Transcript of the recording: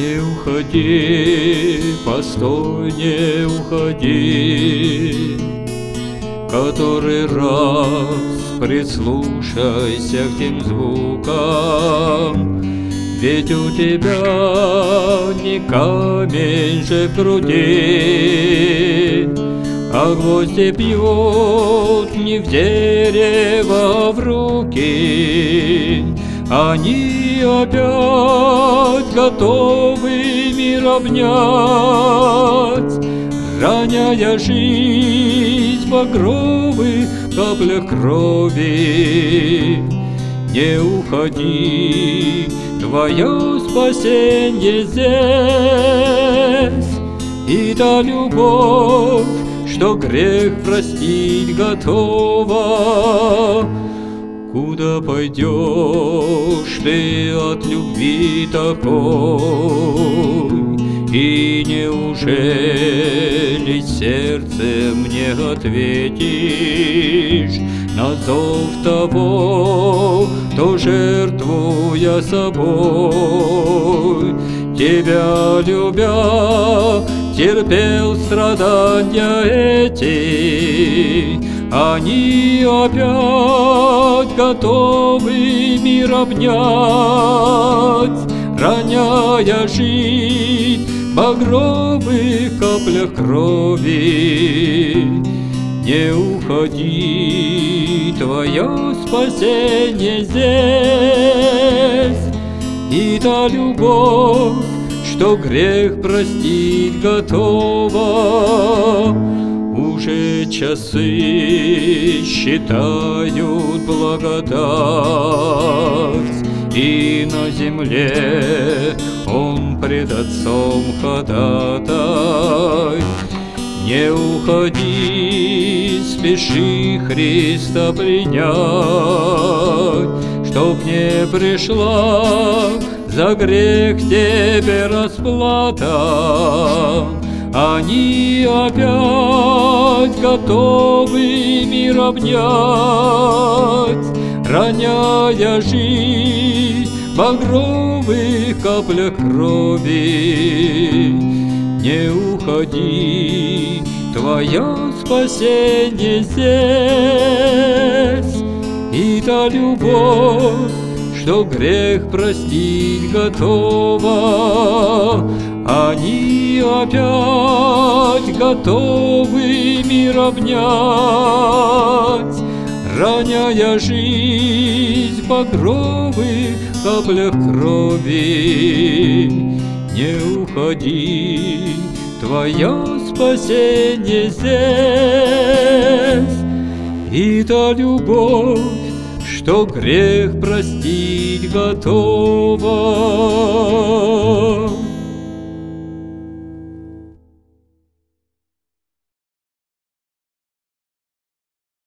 Не уходи, постой, не уходи, который раз прислушайся к тем звукам, ведь у тебя не камень же в груди, а гвозди бьют не в дерево, а в руки. Они опять готовы мир обнять, роняя жизнь в багровых каплях крови. Не уходи, твое спасенье здесь, и та любовь, что грех простить готова. Куда пойдешь ты от любви такой? И неужели сердцем не ответишь на зов того, кто, жертвуя собой, тебя любя, терпел страдания эти? Они опять готовы мир обнять, роняя жизнь в багровых каплях крови. Не уходи, твое спасенье здесь, и та любовь, что грех простить готова. Уже часы считают благодать, и на земле он пред Отцом ходатай. Не уходи, спеши Христа принять, чтоб не пришла за грех тебе расплата. Они опять готовы мир обнять, роняя жизнь в багровых каплях крови. Не уходи, твое спасенье здесь, и та любовь, что грех простить готова. Они опять готовы мир обнять, роняя жизнь в багровых каплях крови. Не уходи, твое спасенье здесь, и та любовь, что грех простить готова.